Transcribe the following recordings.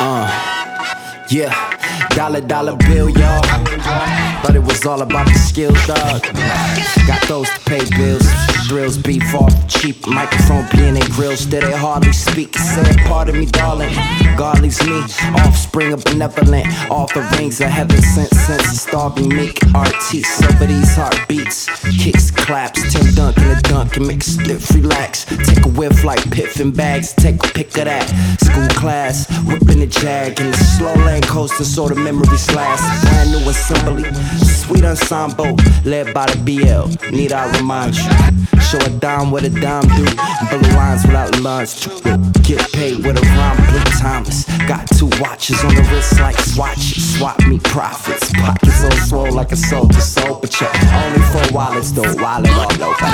Yeah, dollar bill, y'all. Thought it was all about the skills, dog. Got those to pay bills. Drills beef off cheap. Microphone being in grills, still they hardly speak. Say pardon me, darling. God leaves me, offspring of benevolent. Offerings of heaven sent sense of starving meek. Artists over these heartbeats. Kicks, claps, Tim Duncan a dunk and make a stiff relax. Take a whiff like Piff and bags, take a pick of that. School class, whipping the jag in the slow lane coaster so the memories last. Brand new assembly, sweet ensemble, led by the BL. Need I remind you? Show a dime what a dime do. Blue lines without lunch. Get paid with a rhyme, Blue Thomas. Got 2 watches on the wrist like swatches. Swap me profits. Pockets so swole like a soldier soul. But you're only 4 wallets though. Wallet all over.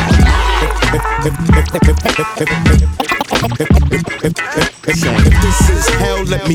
If this is hell, let me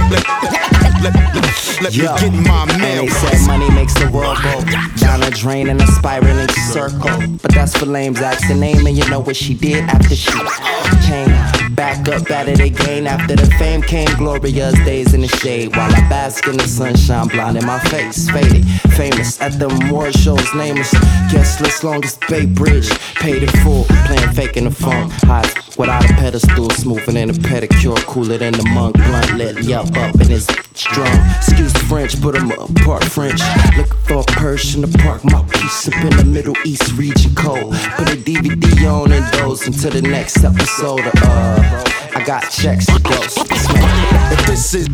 get my mail. And they said money makes the world go down a drain in a spiraling circle. But that's for lames. Ask the name and you know what she did after she came back up at it again. After the fame came glorious days in the shade. While I bask in the sunshine, blind in my face. Faded, famous at the award shows, nameless. Guest list, longest Bay Bridge. Paid in full, playing fake in the funk. High without a pedestal, smoother than a pedicure. Cooler than the monk, blunt lit, yup up in his drum. Excuse the French, but I'm part French. Looking for a Persian to park my piece up in the Middle East region code. Put a DVD on and dose until the next episode of I got checks to go. If this is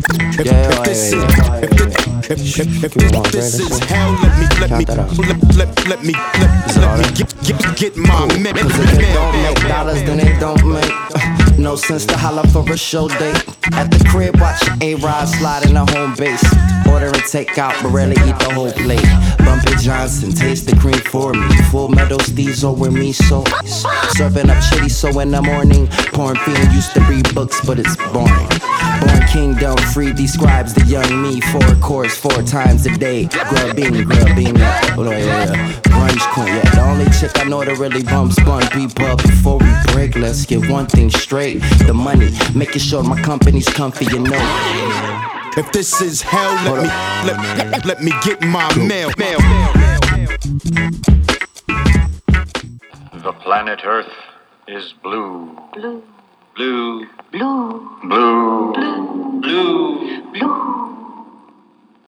hell, let me get my mail. Cause if it don't make dollars, then it don't make no sense to holler for a show date. At the crib, watching A-Rod slide in the home base. Ordering takeout, but rarely eat the whole plate. Bumpy Johnson, taste the cream for me. Full metal steez over me, so serving up chitty, so in the morning. Porn fiend used to read books, but it's boring. Born kingdom free describes the young me. 4 chords 4 times a day. Grub bean, oh yeah. Grunge queen, yeah. The only chick I know that really bumps bun B-pub. Before we break, let's get one thing straight. The money, making sure my company's comfy, you know. If this is hell, let me get my mail. The planet Earth is blue. Blue. Blue. Blue. Blue. Blue. Blue. Blue.